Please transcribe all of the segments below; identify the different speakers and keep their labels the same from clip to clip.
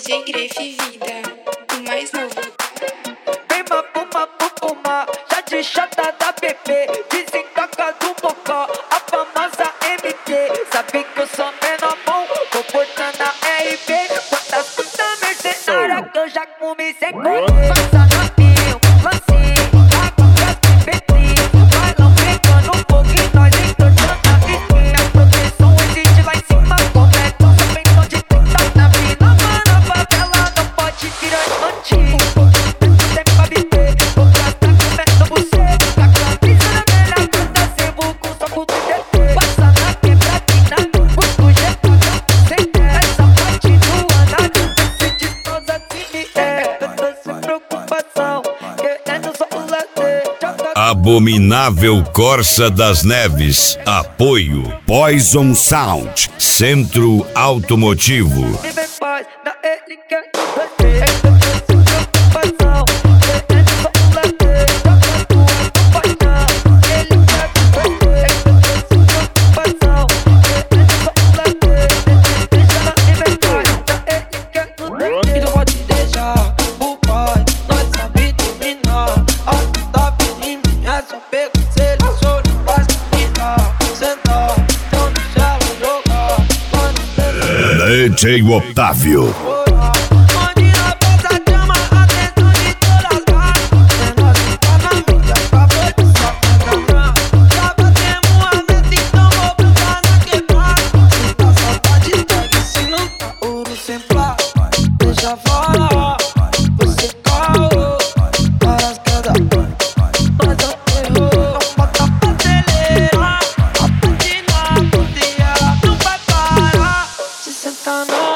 Speaker 1: DJ Grefe Vida, o mais novo.
Speaker 2: Vem mapuma, já de chata da bebê, desentoca do bocó, a famosa MT. Sabe que eu sou menor bom, vou botando na RB. Quantas puta mercenária que eu já comi sem comer. Passa rapinho, lancinho, agora se petrinho. Vai lá pegando um pouco e nós entortando a vizinha. A proteção existe lá em cima, completo. Só pensão de 30 na vida. Mano, a favela não pode virar infantil. Sempre pra viver, vou gastar comendo você. A camisa na velha canta, sebo com só com TT. Passa na quebradina, busco getadão. Sem essa parte do anado, você diz todas assim me é. Eu tô sem preocupação, querendo só o lazer.
Speaker 3: Abominável Corsa das Neves. Apoio Poison Sound. Centro Automotivo.
Speaker 2: Vive em paz, na ele quer você. Eu tô sem preocupação, querendo só o lazer. Joga tua paixão, ele quer você. Eu tô sem preocupação, querendo só o lazer. Deixa ela viver em paz, na ele quer você. E não pode deixar o pai, nós sabe dominar. Alto da menina, é só pego, seleciona, faz menina. Sentar, então deixa ela jogar. Quando
Speaker 3: DJ Otávio.
Speaker 2: onde na festa chama a atenção de todas as gatas. É nós que tá na mídia, acabou de só cantar. Já batemos a meta, então vou botar na quebrada. Se tá saudade, pega, se não tá ouro sem plata. Deixa falar, você caô, para as quedas, mas eu errou. Não bota pra acelerar, a patina por dia não vai parar. Se senta na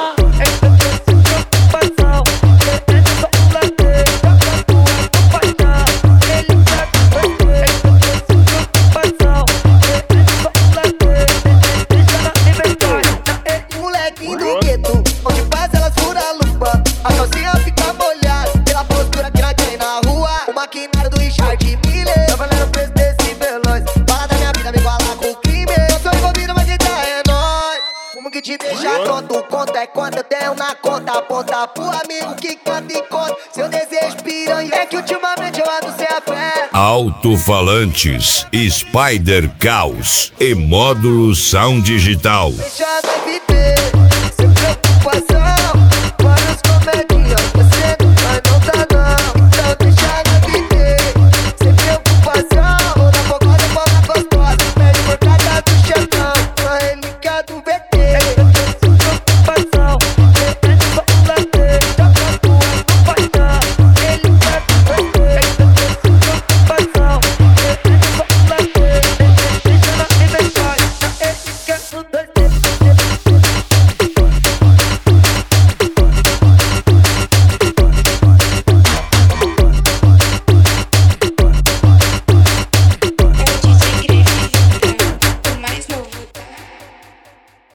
Speaker 4: Molequinho do gueto, onde passa ela fura a lupa. A calcinha fica molhada pela postura que nós tem na rua. O maquinário do Richard Miller, tô valendo o preço desse veloz. Fala da minha vida, me igualar com o crime. Eu sou envolvido, mas quem tá é nóis. Como que te deixa tonto, conta é quanto eu tenho na conta. Aponta pro amigo que canta e conta seu desejo piranha. É que ultimamente eu ando sem a fé.
Speaker 3: Alto-falantes, Spider Caos e módulo Sound Digital.
Speaker 4: Deixa a viver, sem preocupação.